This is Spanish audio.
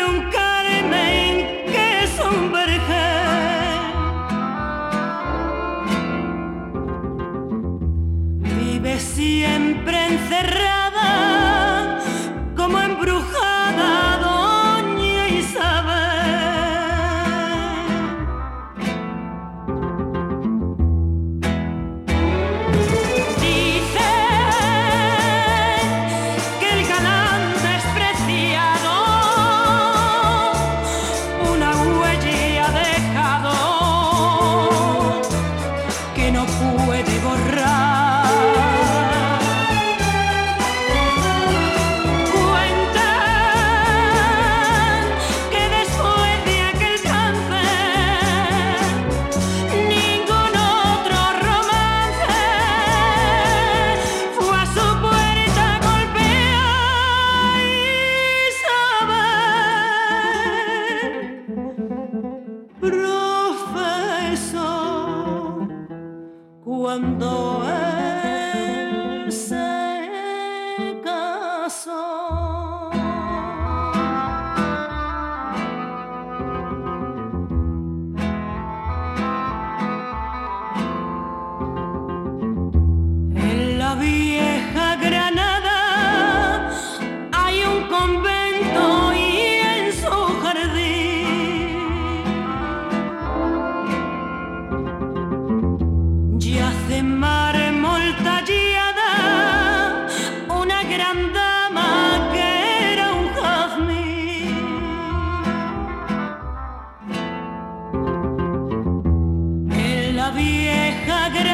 un Carmen que es un vergel. Vive siempre encerrada, como embrujada, doña Isabel. Dicen que el galán despreciado una huella ha dejado que no puede borrar. Profesor, cuando él se casó. En la vieja Granada hay un convento y en su jardín yace mármol tallada una gran dama que era un jazmín. En la vieja Granada